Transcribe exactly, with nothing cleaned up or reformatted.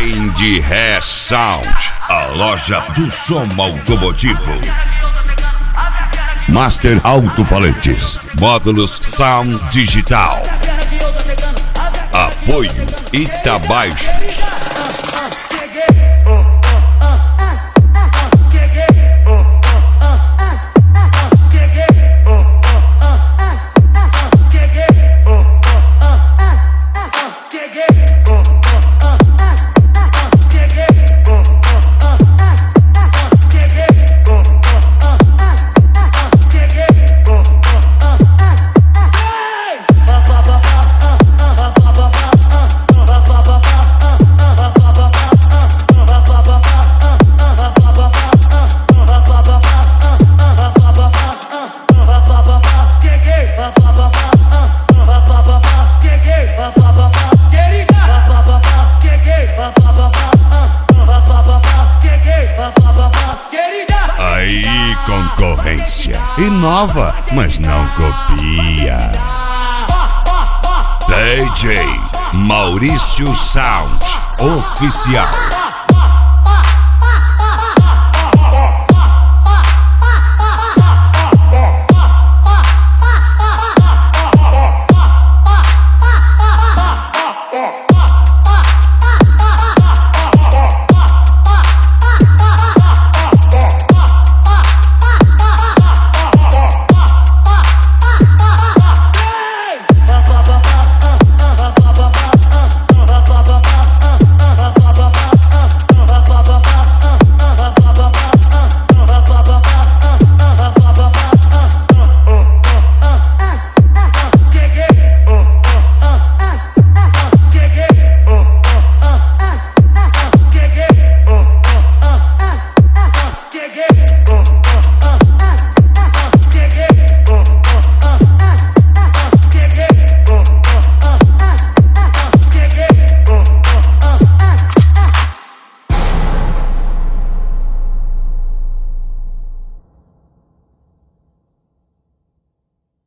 Mind Hair Sound, a loja do som automotivo. Master Alto-Falantes, módulos Sound Digital. Apoio Itabaixos. Aí, concorrência. Inova, mas não copia. D J Maurício Sound Oficial.